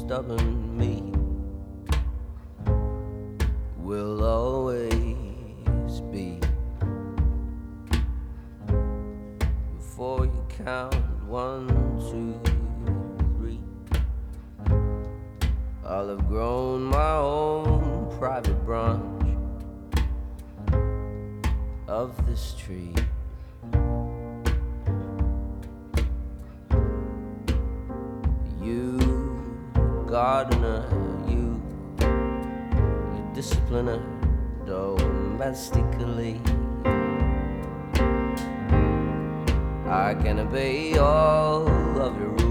stubborn me will always be. Before you count 1, 2, 3, I'll have grown my own private branch of this tree. You gardener, you discipliner domestically, I can obey all of your rules.